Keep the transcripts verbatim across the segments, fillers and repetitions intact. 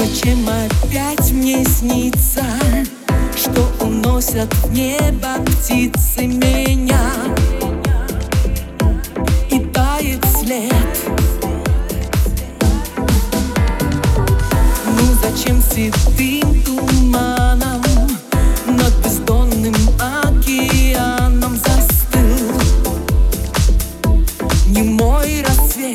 зачем опять мне снится, что уносят в небо птицы меня, и тает след? Ну зачем седым туманом над бездонным океаном застыл немой рассвет?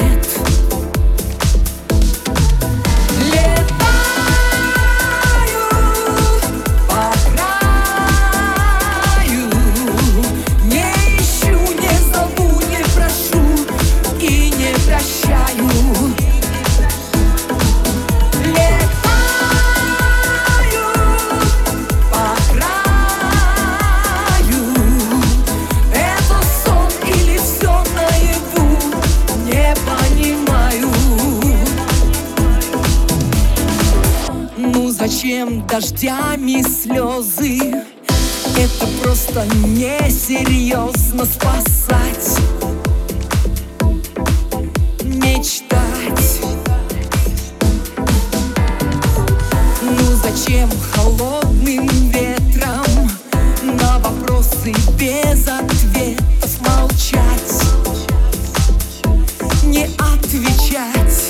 Зачем дождями слезы? Это просто несерьезно спасать, мечтать. Ну зачем холодным ветром на вопросы без ответов молчать, не отвечать?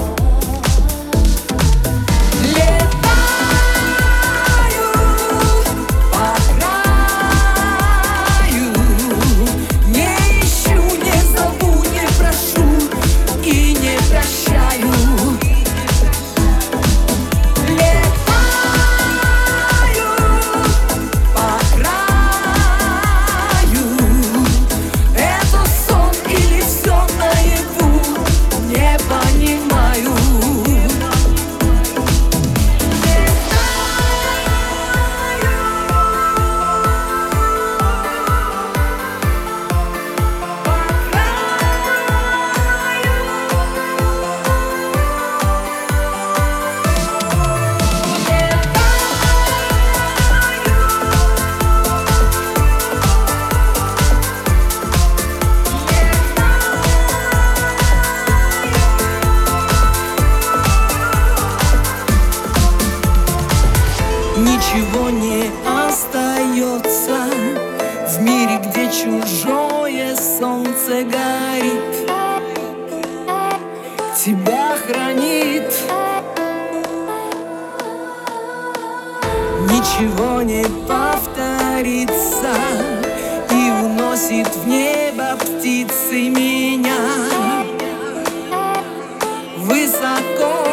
Ничего не остается в мире, где чужое солнце горит, тебя хранит. Ничего не повторится и уносит в небо птицы меня высоко.